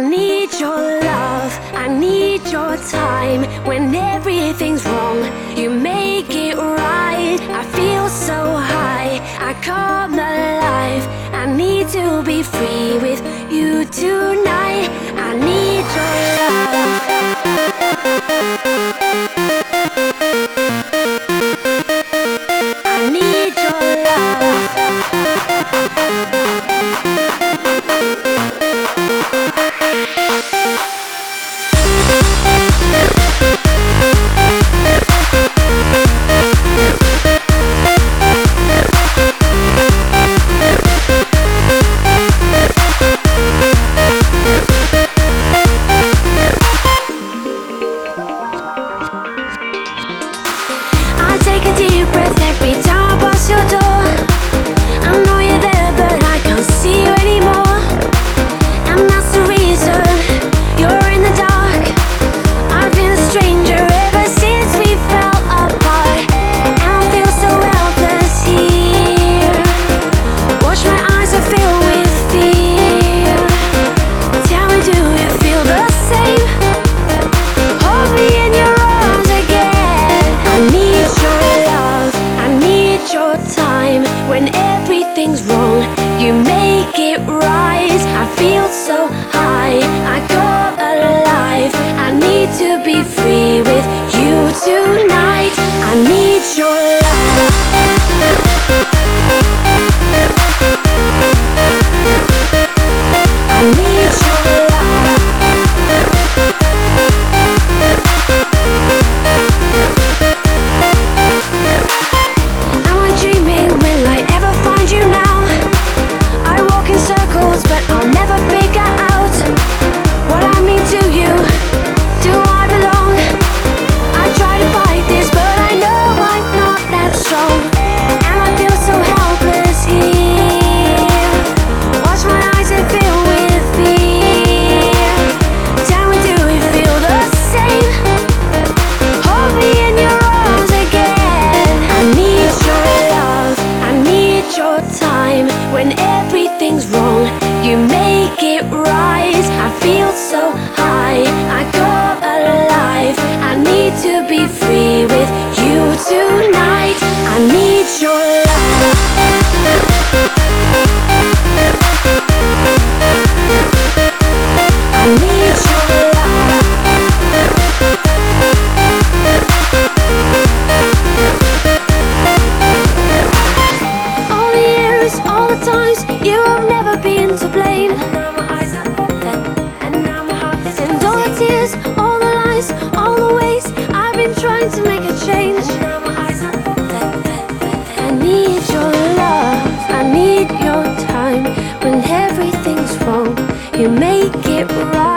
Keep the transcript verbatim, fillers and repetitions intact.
need your love, I need your time. When everything's wrong, you make it right. I feel so high, I come alive. I need to be free with you tonight. I need your love. I need your love. I take a deep breath every time I pass your door. I know you're there, but I can't see you anymore. And that's the reason you're in the dark. I've been a stranger ever since we fell apart, and I feel so helpless here. Watch my eyes are filled with fear. Tell me, do you feel the same? Hold me in your arms again. I need your love, I need your time. When everything's wrong, you make it right. I feel so high, I come alive. I need to be free with you tonight. I need your love. I need your love. Am I dreaming? Will I ever find you now? I walk in circles, but I'll never figure out what I mean to you. Do I belong? I try to fight this, but I know I'm not that strong. And I feel so helpless here. Watch my eyes and fill with fear. Tell me, do you feel the same? Hold me in your arms again. I need your love, I need your time. When everything's wrong, you make it right. I feel so high, I come alive. I need to be free with you tonight. I need your love. I need your love. All the years, all the times, you have never been to blame. Now my eyes are open, and now my heart is and all the tears, all the lies, all the ways I've been trying to make a change. Now my eyes are open. I need your love, I need your time. When everything's wrong, you make it right.